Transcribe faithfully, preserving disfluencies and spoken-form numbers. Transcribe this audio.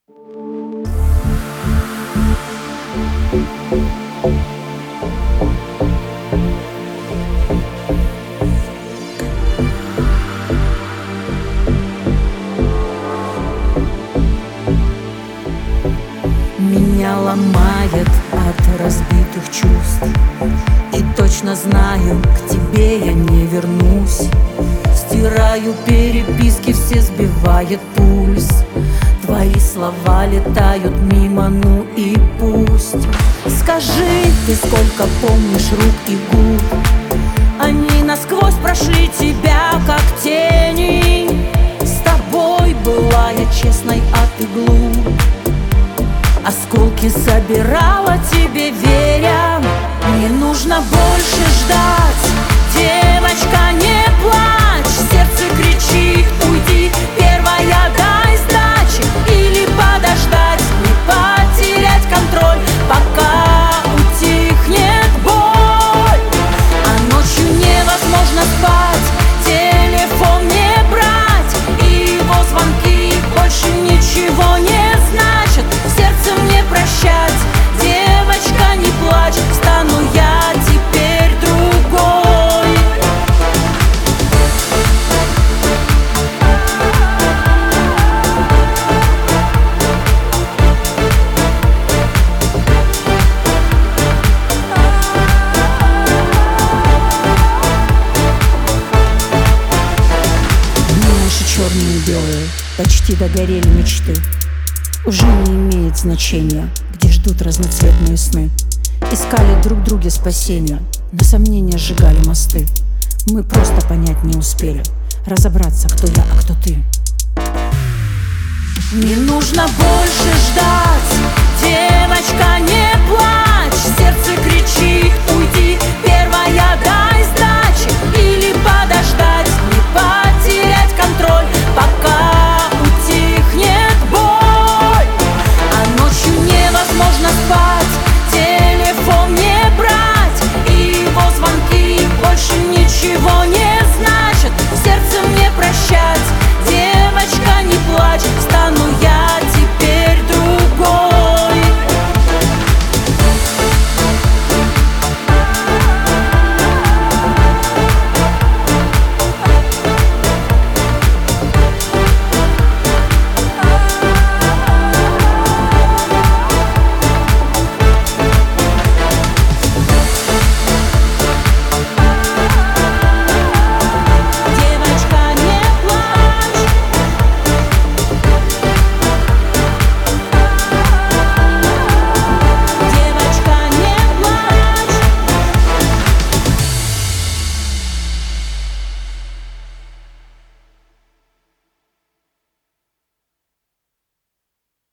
Меня ломает от разбитых чувств, и точно знаю, к тебе я не вернусь. Стираю переписки, все сбивает пульс. Твои слова летают мимо, ну и пусть. Скажи, ты сколько помнишь рук и губ? Они насквозь прошли тебя, как тени. С тобой была я честной, а ты глуп. Осколки собирала тебе, веря. Не нужно больше ждать, девочка, не плачь. Сердце кричит, уйди, первая дай сдачи. Или подождать, не потерять контроль, пока утихнет боль. А ночью невозможно спать, телефон не брать, и его звонки больше ничего не значат. Сердце мне прощать, девочка, не плачь, стану я теперь другой. Дни наши черные и белые, почти догорели мечты. Уже не имеет значения, где ждут разноцветные сны. Искали друг друге спасения, но сомнения сжигали мосты. Мы просто понять не успели, разобраться, кто я, а кто ты. Не нужно больше ждать,